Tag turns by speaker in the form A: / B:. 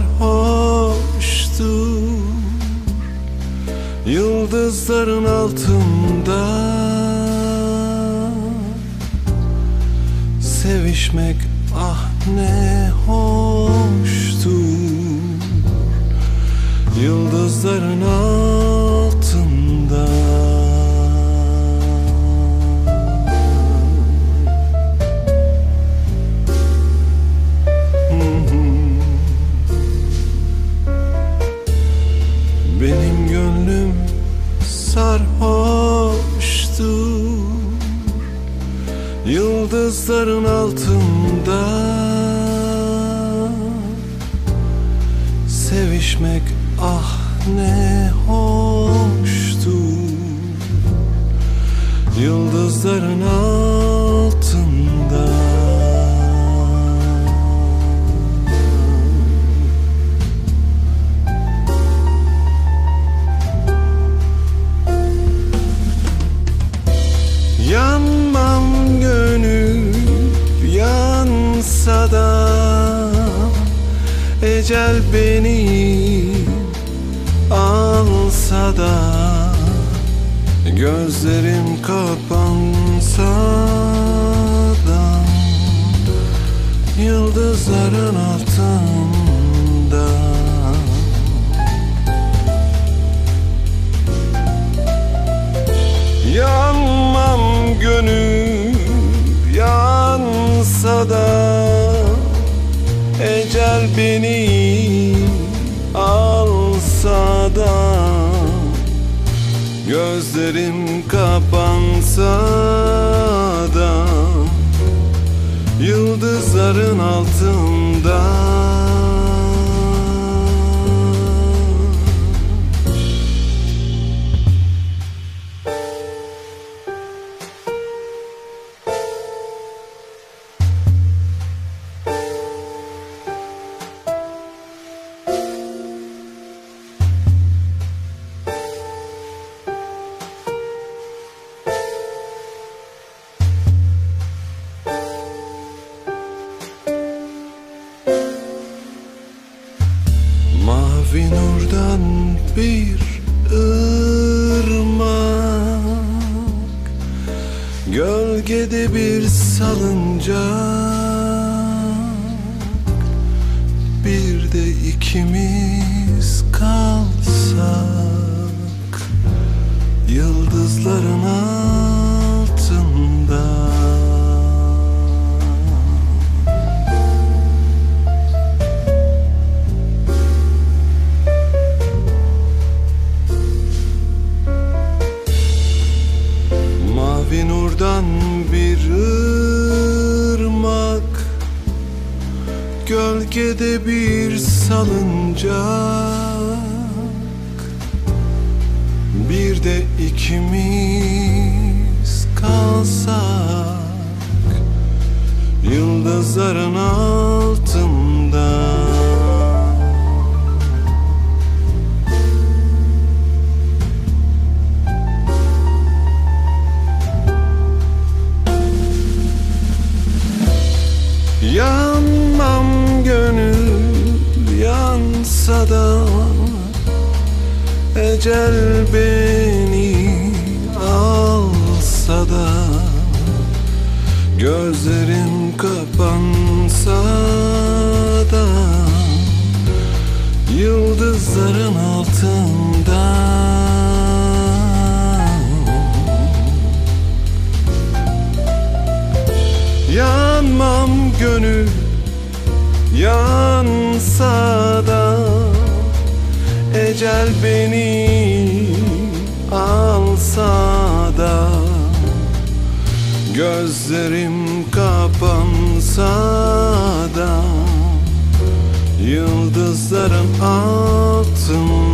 A: sarhoştur yıldızların altında. Sevişmek ah ne hoştur yıldızların altında. Benim gönlüm sarhoştur yıldızların altında. Sevişmek ah ne hoştur yıldızların altında. Yanmam gönül yansa da ecel beni alsa da gözlerim kapansa da yıldızların altında. Yanmam gönül yansa da ecel beni alsa da gözlerim kapansa da yıldızların altında. Mavi nurdan bir ırmak, gölgede bir salıncak, bir de ikimiz kalsak yıldızların altında. Mavi nurdan bir ırmak, gölgede bir salıncak, bir de ikimiz kalsak yıldızların altında. Yanmam gönül yansa da ecel beni alsa da gözlerim kapansa da yıldızların altında. Yanmam gönül yansa da ecel beni alsa da gözlerim kapansa da yıldızların altında.